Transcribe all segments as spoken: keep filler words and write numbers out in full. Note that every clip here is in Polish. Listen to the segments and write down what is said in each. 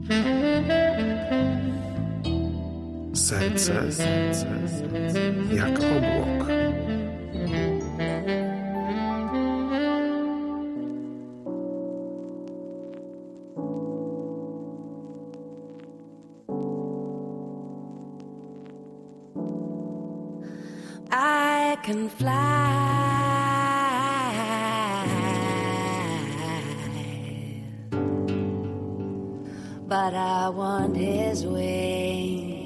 Serce, serce jak obłok. I can fly, but I want his wings.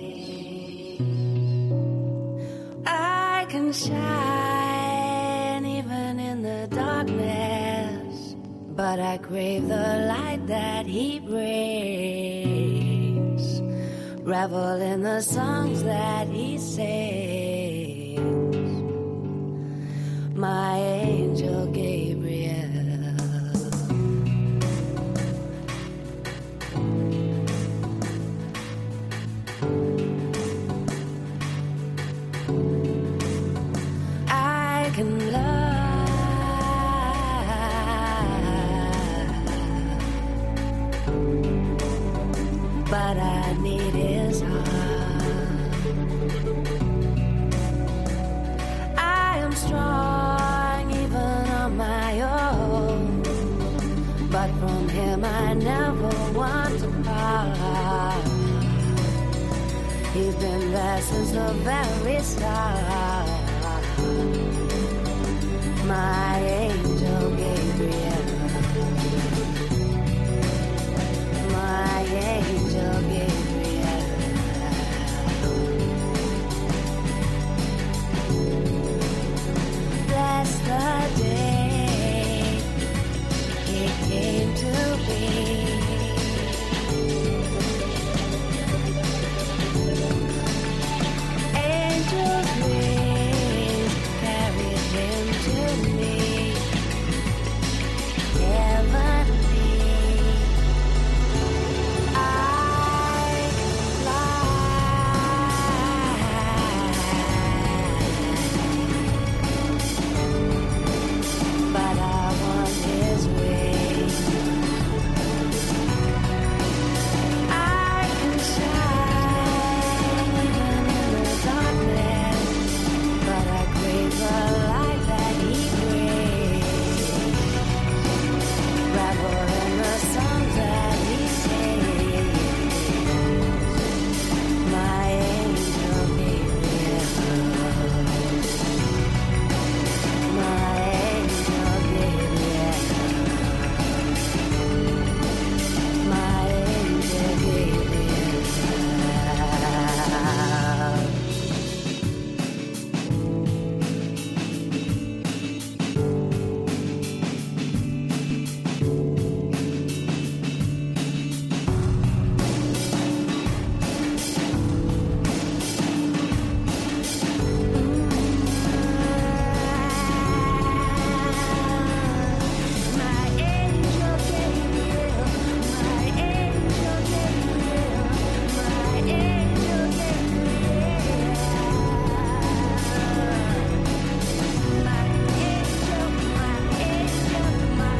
I can shine even in the darkness, but I crave the light that he brings. Revel in the songs that he sings. My angel Gabriel. I can love, but I need his heart. I am strong even on my own, but from him I never want to part. He's been there since the very start. My angel Gabriel, my angel Gabriel. Bless the day it came to be. Angels wings carried him to me. Heavenly, I can fly, but I want his wings. I can shine even in the darkness, but I crave the light that he brings. Revel in the songs that he sings. My angel Gabriel, my angel Gabriel, my angel Gabriel. My angel Gabriel, my angel Gabriel, my angel Gabriel. My angel, my angel, my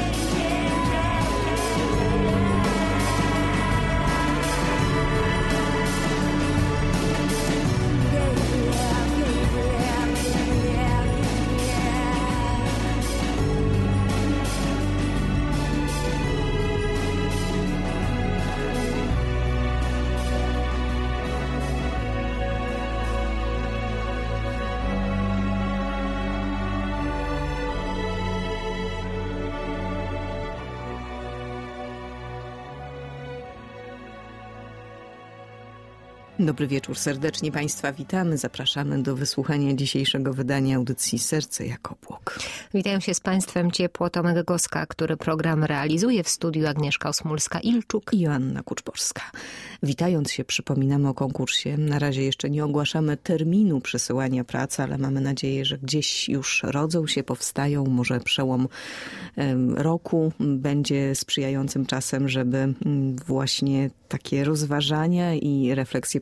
Dobry wieczór, serdecznie Państwa witamy. Zapraszamy do wysłuchania dzisiejszego wydania audycji Serce jak obłok. Witają się z Państwem ciepło Tomek Goska, który program realizuje, w studiu Agnieszka Osmulska-Ilczuk i Joanna Kuczborska. Witając się, przypominamy o konkursie. Na razie jeszcze nie ogłaszamy terminu przesyłania pracy, ale mamy nadzieję, że gdzieś już rodzą się, powstają. Może przełom roku będzie sprzyjającym czasem, żeby właśnie takie rozważania i refleksje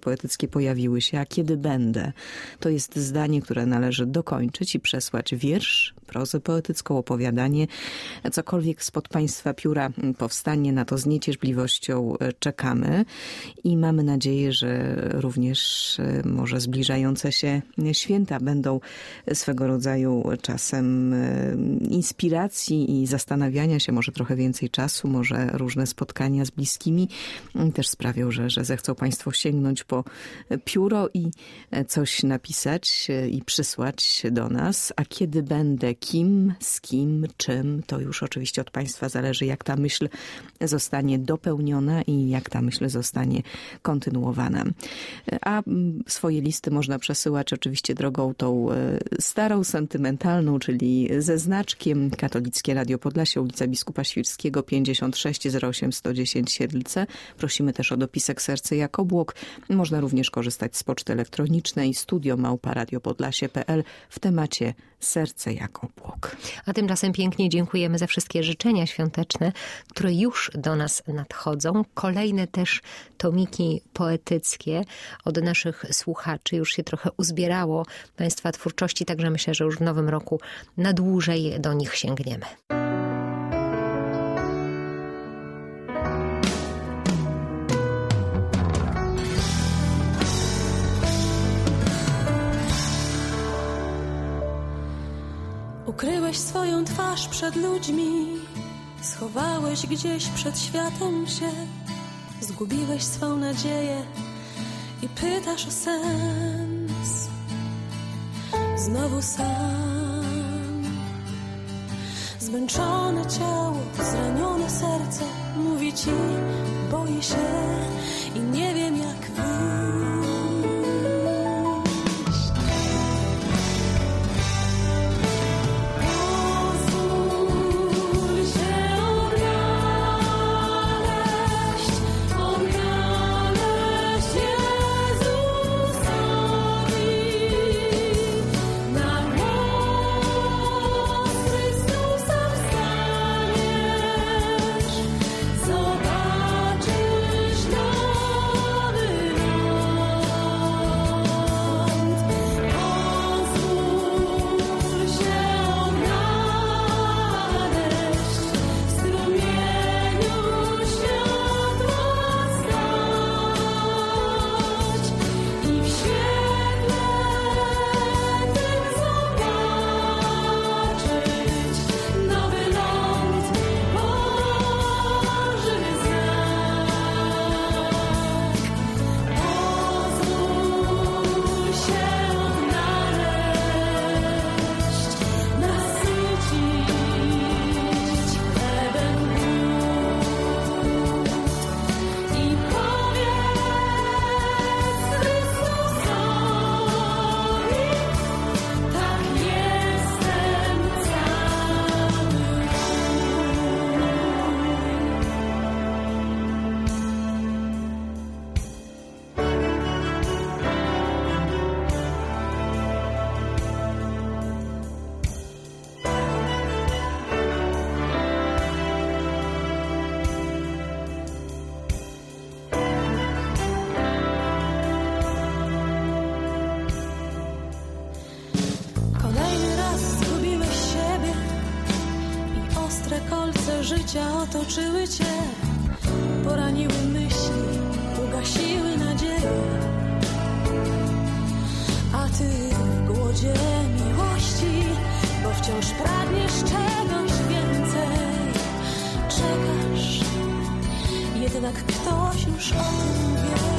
poetyckie pojawiły się, a kiedy będę? To jest zdanie, które należy dokończyć i przesłać wiersz, prozę poetycką, opowiadanie. Cokolwiek spod Państwa pióra powstanie, na to z niecierpliwością czekamy i mamy nadzieję, że również może zbliżające się święta będą swego rodzaju czasem inspiracji i zastanawiania się, może trochę więcej czasu, może różne spotkania z bliskimi też sprawią, że, że zechcą Państwo sięgnąć po pióro i coś napisać i przysłać do nas. A kiedy będę, kim, z kim, czym, to już oczywiście od Państwa zależy, jak ta myśl zostanie dopełniona i jak ta myśl zostanie kontynuowana. A swoje listy można przesyłać oczywiście drogą tą starą, sentymentalną, czyli ze znaczkiem. Katolickie Radio Podlasie, ulica Biskupa Świrskiego, pięćdziesiąt sześć zero osiem sto dziesięć Siedlce. Prosimy też o dopisek Serce jak obłok. Można również korzystać z poczty elektronicznej studio małpa radiopodlasie kropka p l w temacie Serce jak obłok. A tymczasem pięknie dziękujemy za wszystkie życzenia świąteczne, które już do nas nadchodzą. Kolejne też tomiki poetyckie od naszych słuchaczy. Już się trochę uzbierało Państwa twórczości, także myślę, że już w nowym roku na dłużej do nich sięgniemy. Ukryłeś swoją twarz przed ludźmi, schowałeś gdzieś przed światem się, zgubiłeś swą nadzieję i pytasz o sens. Znowu sam, zmęczone ciało, zranione serce mówi ci, boję się i nie wiem jak wyjść. Życia otoczyły cię, poraniły myśli, ugasiły nadzieję, a ty w głodzie miłości, bo wciąż pragniesz czegoś więcej. Czekasz, jednak ktoś już o tym wie.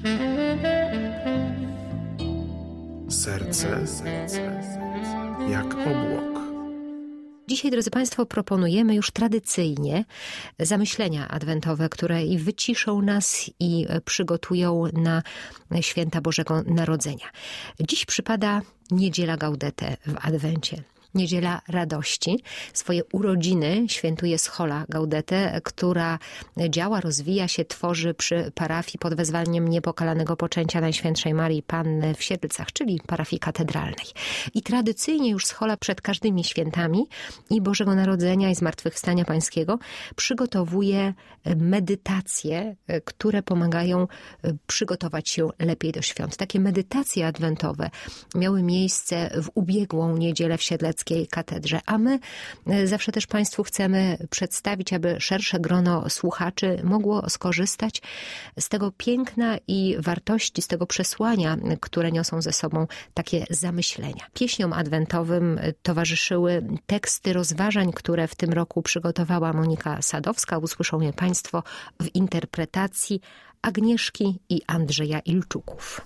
Serce, serce jak obłok. Dzisiaj, drodzy Państwo, proponujemy już tradycyjnie zamyślenia adwentowe, które i wyciszą nas i przygotują na święta Bożego Narodzenia. Dziś przypada Niedziela Gaudete w Adwencie. Niedziela Radości. Swoje urodziny świętuje Schola Gaudete, która działa, rozwija się, tworzy przy parafii pod wezwaniem Niepokalanego Poczęcia Najświętszej Marii Panny w Siedlcach, czyli parafii katedralnej. I tradycyjnie już Schola przed każdymi świętami i Bożego Narodzenia i Zmartwychwstania Pańskiego przygotowuje medytacje, które pomagają przygotować się lepiej do świąt. Takie medytacje adwentowe miały miejsce w ubiegłą niedzielę w Siedleckiej katedrze, a my zawsze też Państwu chcemy przedstawić, aby szersze grono słuchaczy mogło skorzystać z tego piękna i wartości, z tego przesłania, które niosą ze sobą takie zamyślenia. Pieśniom adwentowym towarzyszyły teksty rozważań, które w tym roku przygotowała Monika Sadowska. Usłyszą je Państwo w interpretacji Agnieszki i Andrzeja Ilczuków.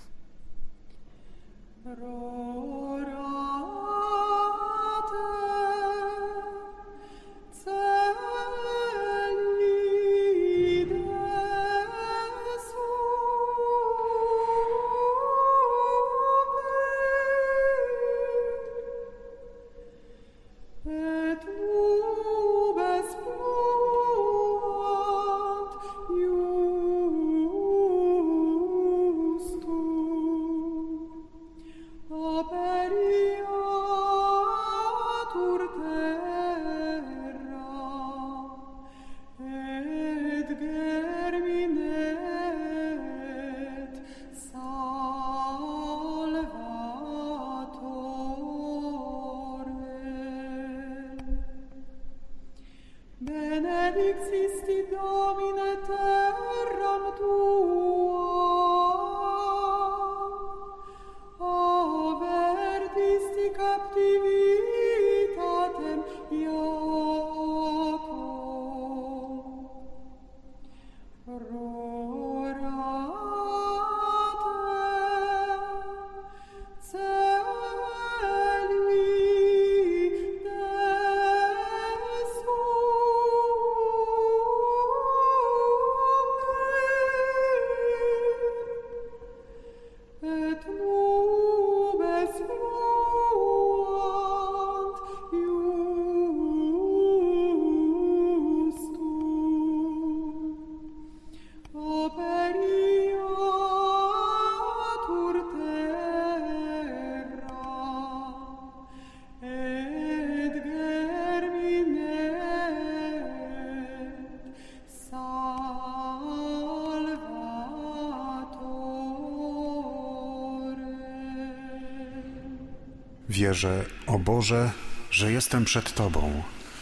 Wierzę, o Boże, że jestem przed Tobą.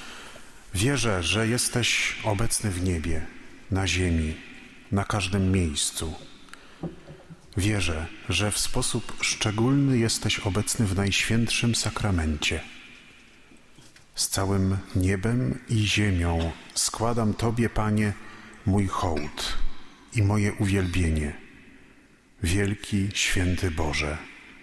Wierzę, że jesteś obecny w niebie, na ziemi, na każdym miejscu. Wierzę, że w sposób szczególny jesteś obecny w Najświętszym Sakramencie. Z całym niebem i ziemią składam Tobie, Panie, mój hołd i moje uwielbienie. Wielki, święty Boże,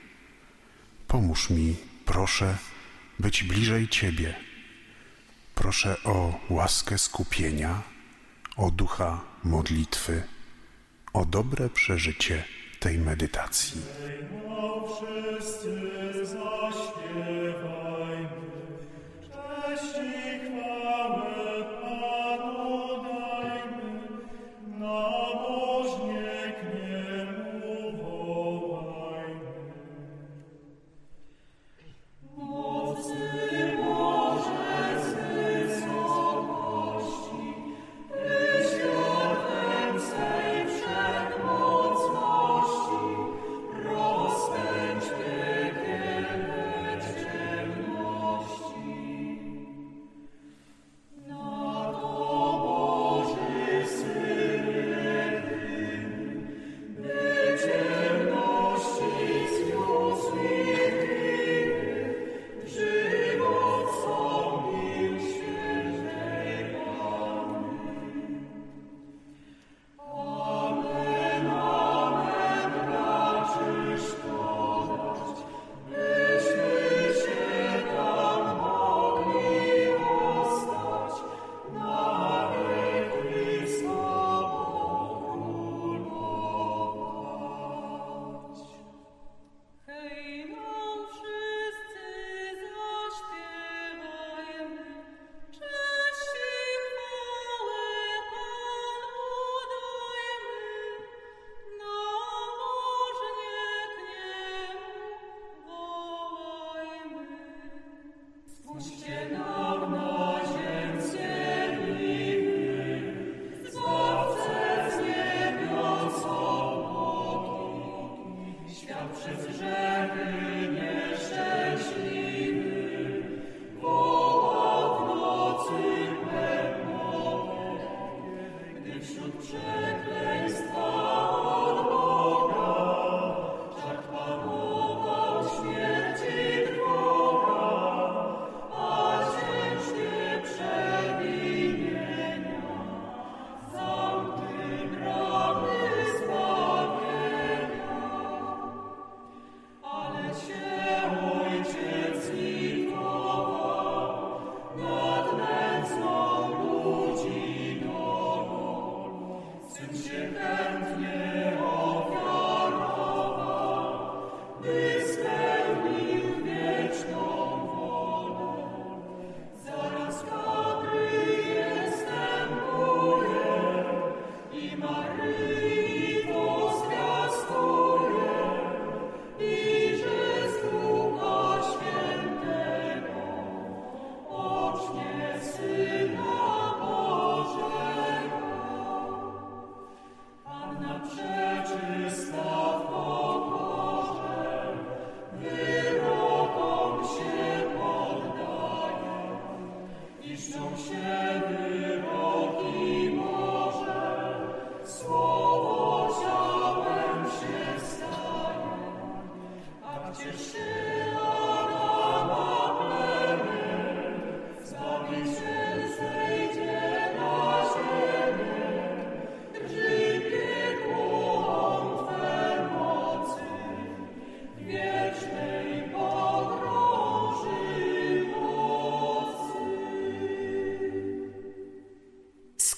pomóż mi, proszę, być bliżej Ciebie. Proszę o łaskę skupienia, o ducha modlitwy, o dobre przeżycie tej medytacji.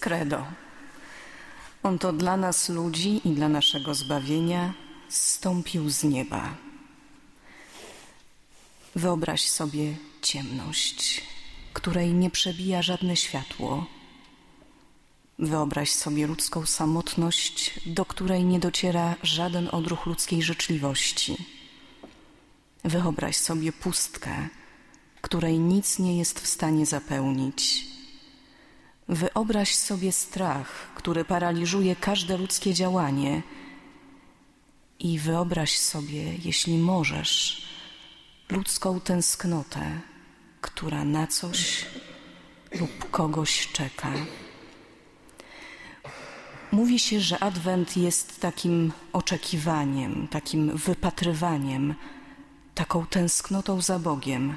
credo. On to dla nas ludzi i dla naszego zbawienia zstąpił z nieba. Wyobraź sobie ciemność, której nie przebija żadne światło. Wyobraź sobie ludzką samotność, do której nie dociera żaden odruch ludzkiej życzliwości. Wyobraź sobie pustkę, której nic nie jest w stanie zapełnić. Wyobraź sobie strach, który paraliżuje każde ludzkie działanie. I wyobraź sobie, jeśli możesz, ludzką tęsknotę, która na coś lub kogoś czeka. Mówi się, że Adwent jest takim oczekiwaniem, takim wypatrywaniem, taką tęsknotą za Bogiem.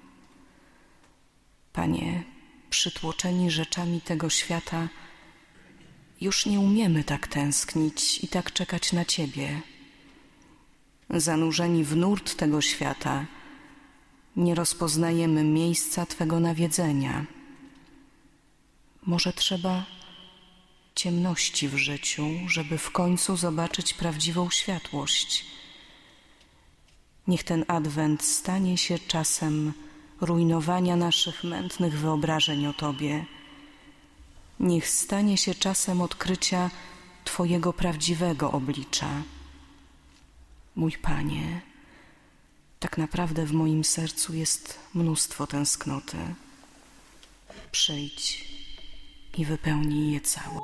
Panie, przytłoczeni rzeczami tego świata, już nie umiemy tak tęsknić i tak czekać na Ciebie. Zanurzeni w nurt tego świata, nie rozpoznajemy miejsca Twego nawiedzenia. Może trzeba ciemności w życiu, żeby w końcu zobaczyć prawdziwą światłość. Niech ten Adwent stanie się czasem rujnowania naszych mętnych wyobrażeń o Tobie. Niech stanie się czasem odkrycia Twojego prawdziwego oblicza. Mój Panie, tak naprawdę w moim sercu jest mnóstwo tęsknoty. Przyjdź i wypełnij je całe.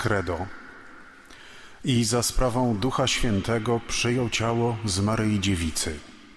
credo i za sprawą Ducha Świętego przyjął ciało z Maryi Dziewicy.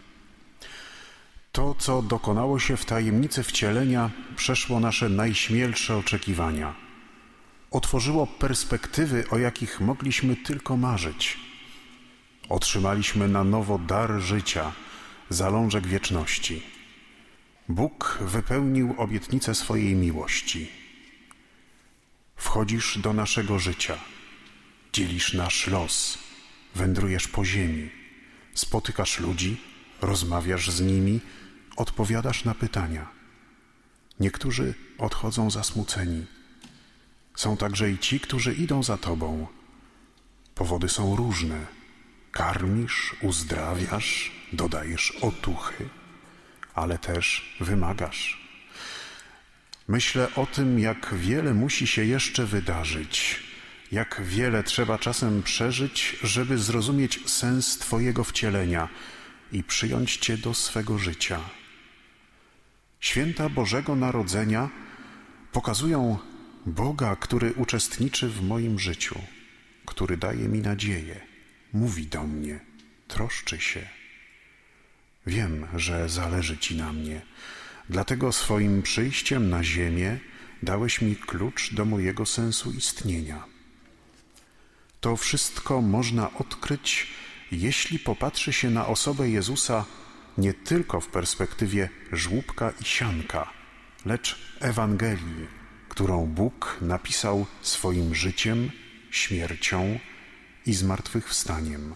To, co dokonało się w tajemnicy wcielenia, przeszło nasze najśmielsze oczekiwania. Otworzyło perspektywy, o jakich mogliśmy tylko marzyć. Otrzymaliśmy na nowo dar życia, zalążek wieczności. Bóg wypełnił obietnicę swojej miłości. Wchodzisz do naszego życia, dzielisz nasz los, wędrujesz po ziemi, spotykasz ludzi, rozmawiasz z nimi, odpowiadasz na pytania. Niektórzy odchodzą zasmuceni. Są także i ci, którzy idą za Tobą. Powody są różne. Karmisz, uzdrawiasz, dodajesz otuchy, ale też wymagasz. Myślę o tym, jak wiele musi się jeszcze wydarzyć, jak wiele trzeba czasem przeżyć, żeby zrozumieć sens Twojego wcielenia i przyjąć Cię do swego życia. Święta Bożego Narodzenia pokazują Boga, który uczestniczy w moim życiu, który daje mi nadzieję, mówi do mnie, troszczy się. Wiem, że zależy Ci na mnie, dlatego swoim przyjściem na ziemię dałeś mi klucz do mojego sensu istnienia. To wszystko można odkryć, jeśli popatrzy się na osobę Jezusa nie tylko w perspektywie żłóbka i sianka, lecz Ewangelii, którą Bóg napisał swoim życiem, śmiercią i zmartwychwstaniem.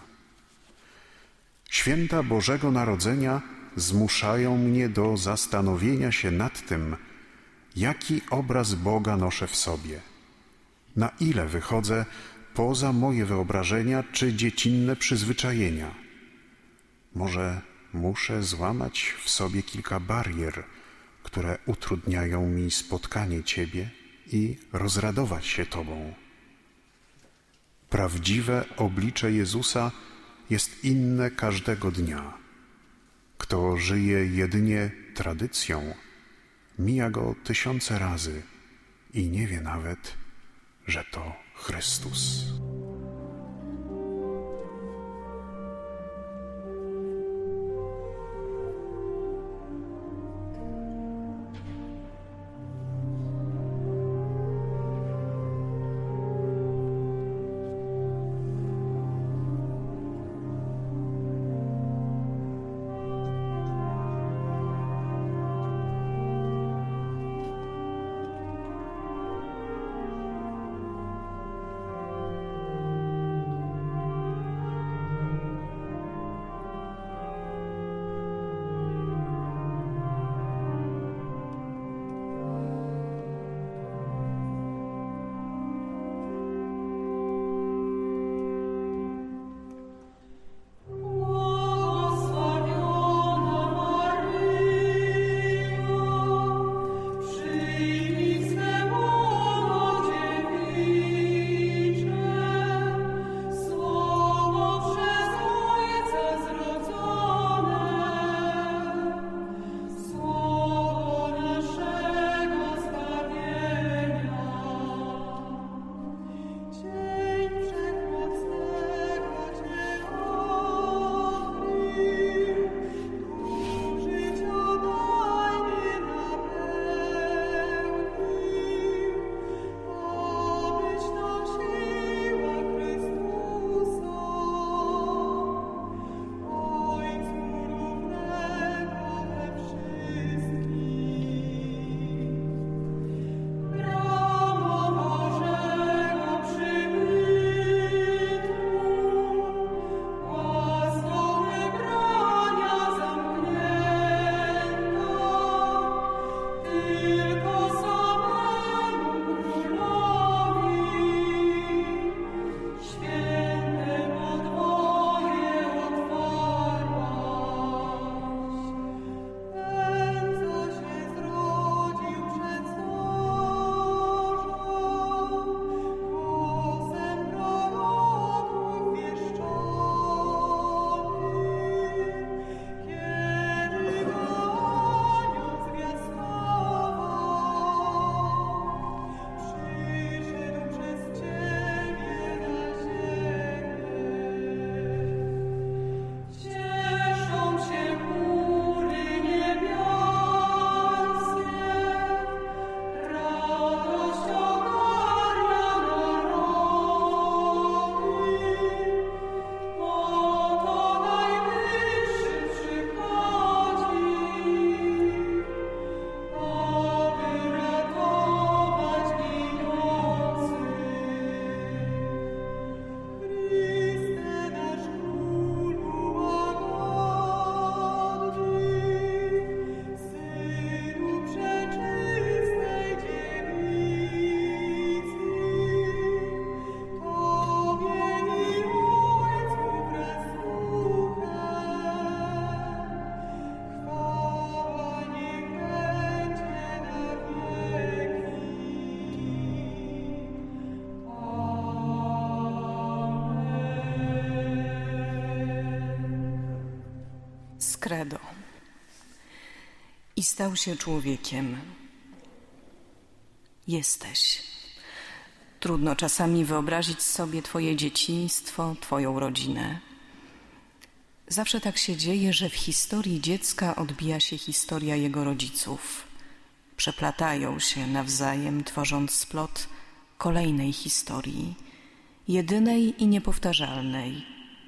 Święta Bożego Narodzenia zmuszają mnie do zastanowienia się nad tym, jaki obraz Boga noszę w sobie, na ile wychodzę poza moje wyobrażenia czy dziecinne przyzwyczajenia. Może muszę złamać w sobie kilka barier, które utrudniają mi spotkanie Ciebie i rozradować się Tobą. Prawdziwe oblicze Jezusa jest inne każdego dnia. Kto żyje jedynie tradycją, mija go tysiące razy i nie wie nawet, że to Chrystus. credo. I stał się człowiekiem. Jesteś. Trudno czasami wyobrazić sobie twoje dzieciństwo, twoją rodzinę. Zawsze tak się dzieje, że w historii dziecka odbija się historia jego rodziców. Przeplatają się nawzajem, tworząc splot kolejnej historii, jedynej i niepowtarzalnej.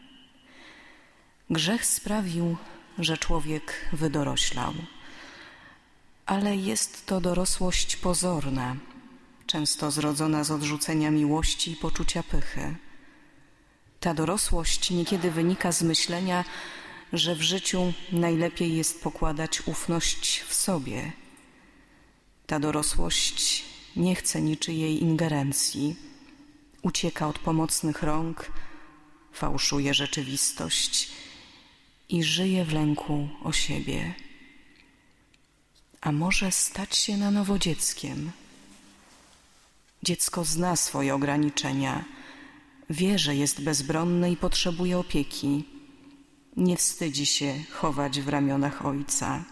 Grzech sprawił, że człowiek wydoroślał, ale jest to dorosłość pozorna, często zrodzona z odrzucenia miłości i poczucia pychy. Ta dorosłość niekiedy wynika z myślenia, że w życiu najlepiej jest pokładać ufność w sobie. Ta dorosłość nie chce niczyjej ingerencji, ucieka od pomocnych rąk, fałszuje rzeczywistość i żyje w lęku o siebie. A może stać się na nowo dzieckiem? Dziecko zna swoje ograniczenia, wie, że jest bezbronne i potrzebuje opieki. Nie wstydzi się chować w ramionach Ojca.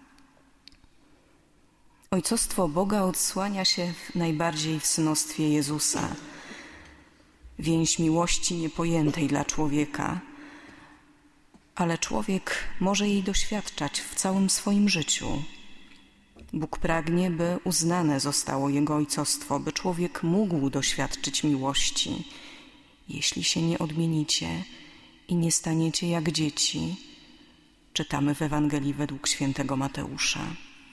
Ojcostwo Boga odsłania się najbardziej w synostwie Jezusa. Więź miłości niepojętej dla człowieka, ale człowiek może jej doświadczać w całym swoim życiu. Bóg pragnie, by uznane zostało Jego ojcostwo, by człowiek mógł doświadczyć miłości. Jeśli się nie odmienicie i nie staniecie jak dzieci, czytamy w Ewangelii według świętego Mateusza.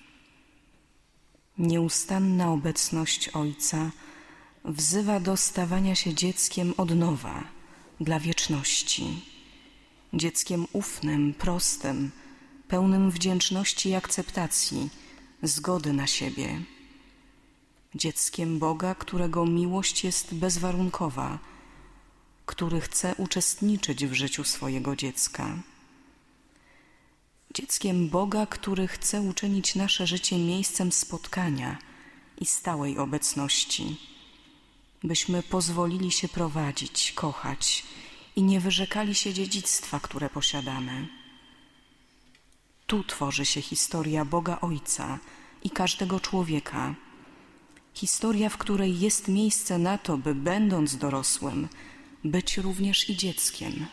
Nieustanna obecność Ojca wzywa do stawania się dzieckiem od nowa, dla wieczności. Dzieckiem ufnym, prostym, pełnym wdzięczności i akceptacji, zgody na siebie. Dzieckiem Boga, którego miłość jest bezwarunkowa, który chce uczestniczyć w życiu swojego dziecka. Dzieckiem Boga, który chce uczynić nasze życie miejscem spotkania i stałej obecności, byśmy pozwolili się prowadzić, kochać i nie wyrzekali się dziedzictwa, które posiadamy. Tu tworzy się historia Boga Ojca i każdego człowieka. Historia, w której jest miejsce na to, by będąc dorosłym, być również i dzieckiem.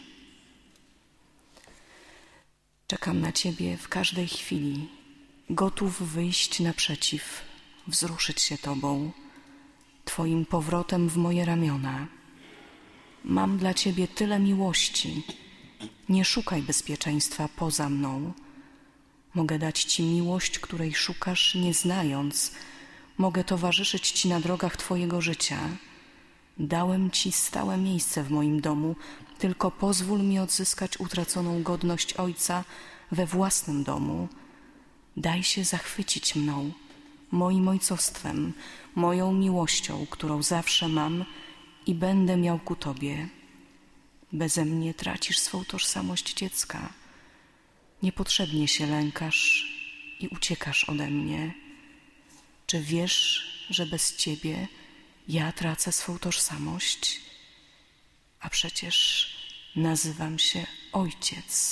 Czekam na Ciebie w każdej chwili, gotów wyjść naprzeciw, wzruszyć się Tobą, Twoim powrotem w moje ramiona. Mam dla Ciebie tyle miłości, nie szukaj bezpieczeństwa poza mną. Mogę dać Ci miłość, której szukasz nie znając, mogę towarzyszyć Ci na drogach Twojego życia. Dałem Ci stałe miejsce w moim domu, tylko pozwól mi odzyskać utraconą godność Ojca we własnym domu. Daj się zachwycić mną, moim ojcostwem, moją miłością, którą zawsze mam i będę miał ku Tobie. Beze mnie tracisz swą tożsamość dziecka. Niepotrzebnie się lękasz i uciekasz ode mnie. Czy wiesz, że bez Ciebie ja tracę swą tożsamość? A przecież nazywam się Ojciec.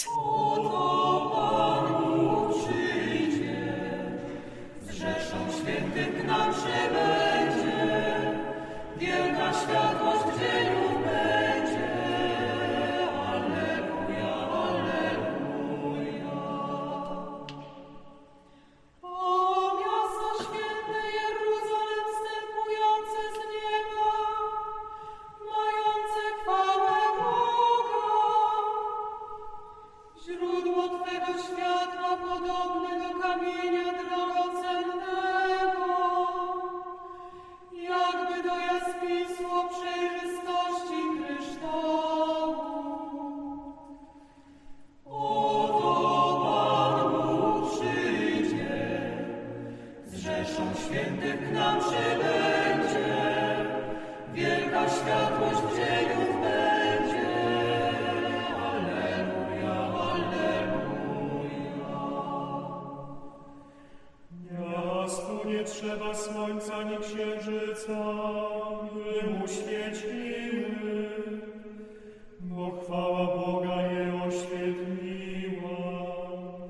Trzeba słońca ani księżyca, by mu świeciły, bo chwała Boga je oświetliła.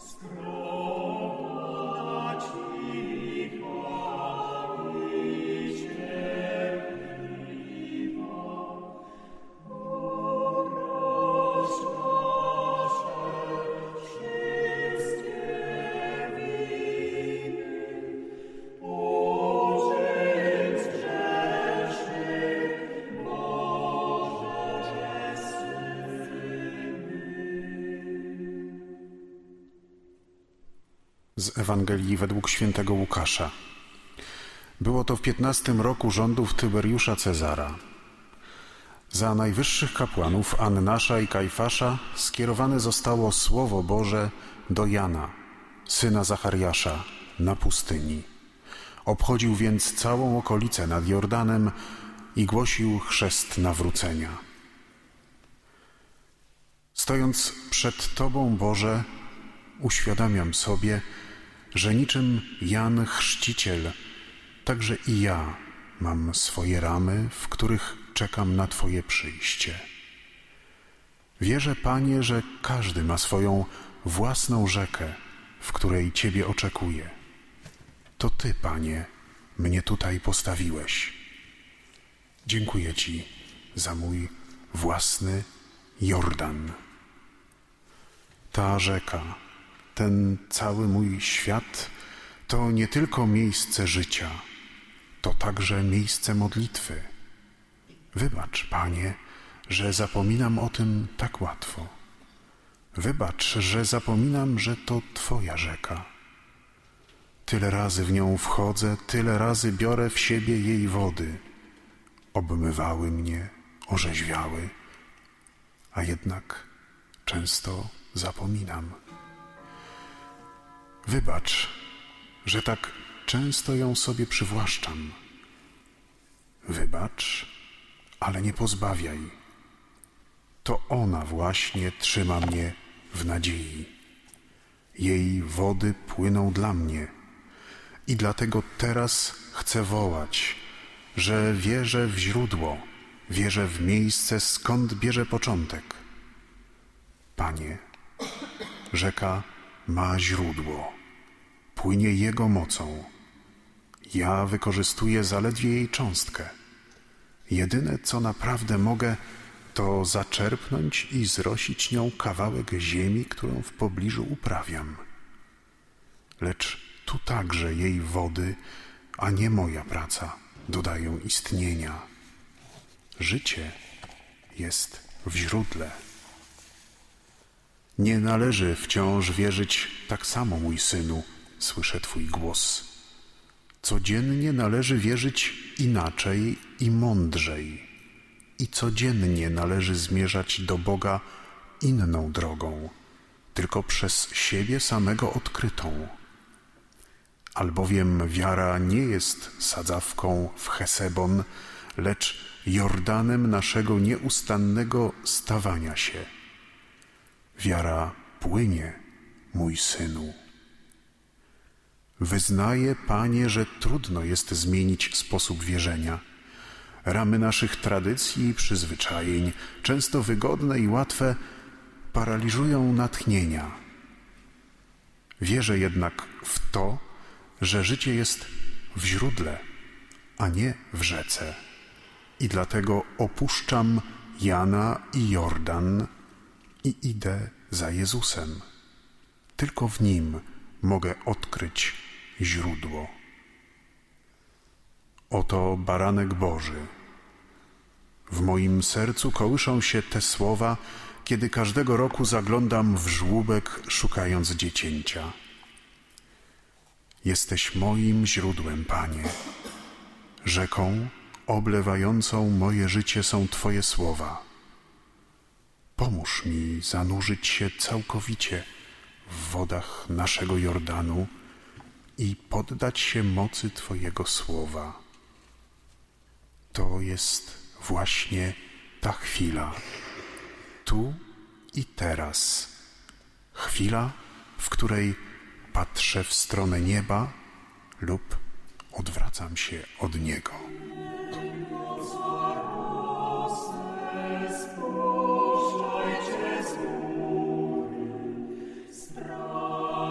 Z Ewangelii według świętego Łukasza. Było to w piętnastym roku rządów Tyberiusza Cezara. Za najwyższych kapłanów Annasza i Kajfasza skierowane zostało Słowo Boże do Jana, syna Zachariasza, na pustyni. Obchodził więc całą okolicę nad Jordanem i głosił chrzest nawrócenia. Stojąc przed Tobą, Boże, uświadamiam sobie, że niczym Jan Chrzciciel, także i ja mam swoje ramy, w których czekam na Twoje przyjście. Wierzę, Panie, że każdy ma swoją własną rzekę, w której Ciebie oczekuje. To Ty, Panie, mnie tutaj postawiłeś. Dziękuję Ci za mój własny Jordan. Ta rzeka, ten cały mój świat to nie tylko miejsce życia, to także miejsce modlitwy. Wybacz, Panie, że zapominam o tym tak łatwo. Wybacz, że zapominam, że to Twoja rzeka. Tyle razy w nią wchodzę, tyle razy biorę w siebie jej wody. Obmywały mnie, orzeźwiały, a jednak często zapominam. Wybacz, że tak często ją sobie przywłaszczam. Wybacz, ale nie pozbawiaj. To ona właśnie trzyma mnie w nadziei. Jej wody płyną dla mnie i dlatego teraz chcę wołać, że wierzę w źródło, wierzę w miejsce, skąd bierze początek. Panie, rzeka ma źródło, płynie Jego mocą. Ja wykorzystuję zaledwie jej cząstkę. Jedyne, co naprawdę mogę, to zaczerpnąć i zrosić nią kawałek ziemi, którą w pobliżu uprawiam. Lecz tu także jej wody, a nie moja praca, dodają istnienia. Życie jest w źródle. Nie należy wciąż wierzyć tak samo, mój synu, słyszę Twój głos. Codziennie należy wierzyć inaczej i mądrzej. I codziennie należy zmierzać do Boga inną drogą, tylko przez siebie samego odkrytą. Albowiem wiara nie jest sadzawką w Hesebon, lecz Jordanem naszego nieustannego stawania się. Wiara płynie, mój synu. Wyznaję, Panie, że trudno jest zmienić sposób wierzenia. Ramy naszych tradycji i przyzwyczajeń, często wygodne i łatwe, paraliżują natchnienia. Wierzę jednak w to, że życie jest w źródle, a nie w rzece. I dlatego opuszczam Jana i Jordan i idę za Jezusem. Tylko w Nim mogę odkryć źródło. Oto baranek Boży. W moim sercu kołyszą się te słowa, kiedy każdego roku zaglądam w żłóbek, szukając dziecięcia. Jesteś moim źródłem, Panie. Rzeką oblewającą moje życie są Twoje słowa. Pomóż mi zanurzyć się całkowicie w wodach naszego Jordanu i poddać się mocy Twojego słowa. To jest właśnie ta chwila, tu i teraz. Chwila, w której patrzę w stronę nieba lub odwracam się od niego. Strach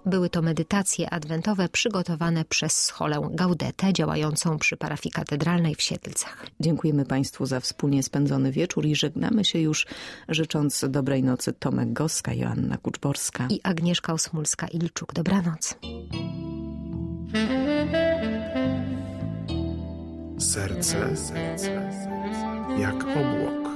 Były to medytacje adwentowe przygotowane przez Scholę Gaudetę, działającą przy parafii katedralnej w Siedlcach. Dziękujemy Państwu za wspólnie spędzony wieczór i żegnamy się już, życząc dobrej nocy. Tomek Goska, Joanna Kuczborska i Agnieszka Osmulska-Ilczuk. Dobranoc. Serce jak obłok.